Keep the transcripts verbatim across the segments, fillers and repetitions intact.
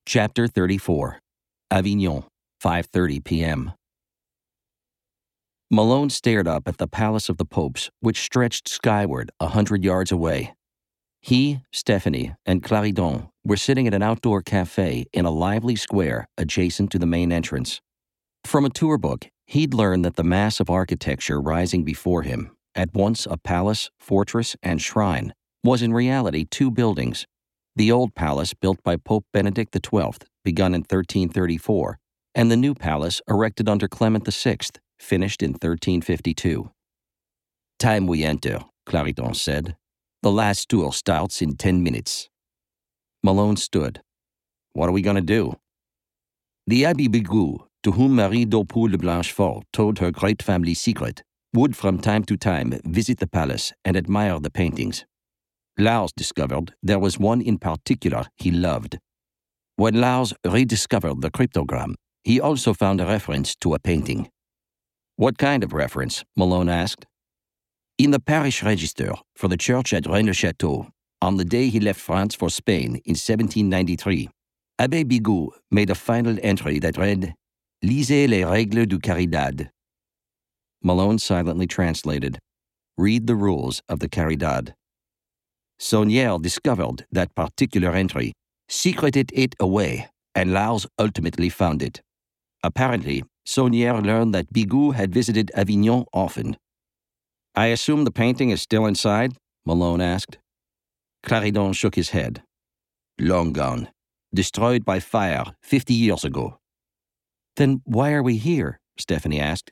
Chapter thirty-four. Avignon, five thirty p.m. Malone stared up at the Palace of the Popes, which stretched skyward a hundred yards away. He, Stephanie, and Clarendon were sitting at an outdoor cafe in a lively square adjacent to the main entrance. From a tour book, he'd learned that the mass of architecture rising before him, at once a palace, fortress, and shrine, was in reality two buildings. The old palace built by Pope Benedict the twelfth, begun in thirteen thirty-four, and the new palace erected under Clement the sixth, finished in thirteen fifty-two. "Time we enter," Clarendon said. "The last tour starts in ten minutes." Malone stood. "What are we going to do?" "The Abbé Bigot, to whom Marie d'Aupoule de Blanchefort told her great family secret, would from time to time visit the palace and admire the paintings. Lars discovered there was one in particular he loved. When Lars rediscovered the cryptogram, he also found a reference to a painting." "What kind of reference?" Malone asked. "In the parish register for the church at Rennes-le-Château, on the day he left France for Spain in seventeen ninety-three, Abbé Bigot made a final entry that read, 'Lisez les règles du Caridad.'" Malone silently translated, "Read the rules of the Caridad." "Saunière discovered that particular entry, secreted it away, and Lars ultimately found it. Apparently, Saunière learned that Bigot had visited Avignon often." "I assume the painting is still inside?" Malone asked. Clarendon shook his head. "Long gone. Destroyed by fire fifty years ago." "Then why are we here?" Stephanie asked.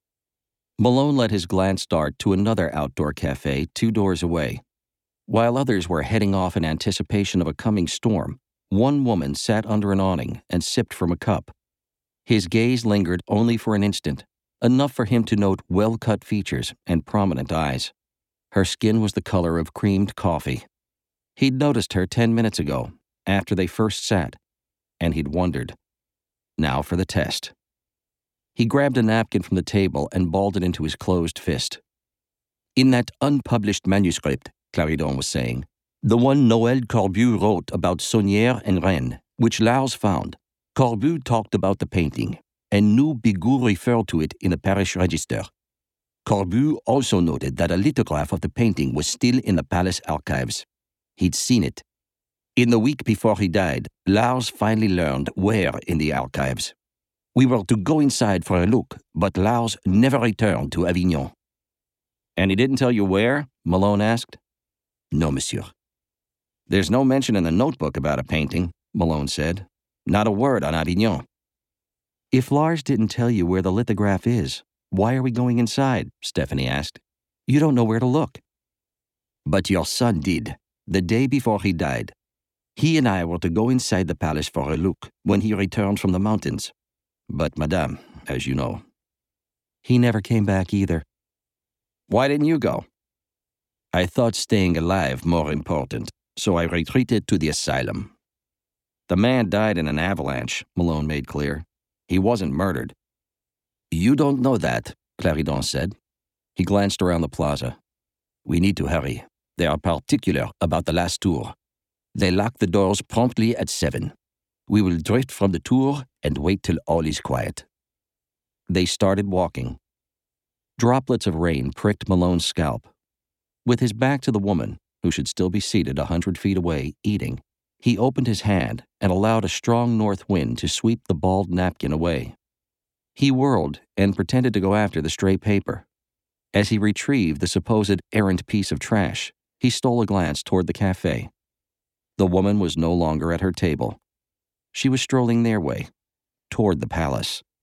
Malone let his glance dart to another outdoor cafe two doors away. While others were heading off in anticipation of a coming storm, one woman sat under an awning and sipped from a cup. His gaze lingered only for an instant, enough for him to note well-cut features and prominent eyes. Her skin was the color of creamed coffee. He'd noticed her ten minutes ago, after they first sat, and he'd wondered. Now for the test. He grabbed a napkin from the table and balled it into his closed fist. "In that unpublished manuscript," Clarendon was saying, "the one Noël Corbu wrote about Saunière and Rennes, which Lars found, Corbu talked about the painting, and knew Bigot referred to it in the parish register. Corbu also noted that a lithograph of the painting was still in the palace archives. He'd seen it. In the week before he died, Lars finally learned where in the archives. We were to go inside for a look, but Lars never returned to Avignon." "And he didn't tell you where?" Malone asked. "No, monsieur." "There's no mention in the notebook about a painting," Malone said. "Not a word on Avignon." "If Lars didn't tell you where the lithograph is, why are we going inside?" Stephanie asked. "You don't know where to look." "But your son did, the day before he died. He and I were to go inside the palace for a look when he returned from the mountains. But, madame, as you know." "He never came back either." "Why didn't you go?" "I thought staying alive more important, so I retreated to the asylum." "The man died in an avalanche," Malone made clear. "He wasn't murdered." "You don't know that," Clarendon said. He glanced around the plaza. "We need to hurry. They are particular about the last tour. They lock the doors promptly at seven. We will drift from the tour and wait till all is quiet." They started walking. Droplets of rain pricked Malone's scalp. With his back to the woman, who should still be seated a hundred feet away, eating, he opened his hand and allowed a strong north wind to sweep the balled napkin away. He whirled and pretended to go after the stray paper. As he retrieved the supposed errant piece of trash, he stole a glance toward the cafe. The woman was no longer at her table. She was strolling their way, toward the palace.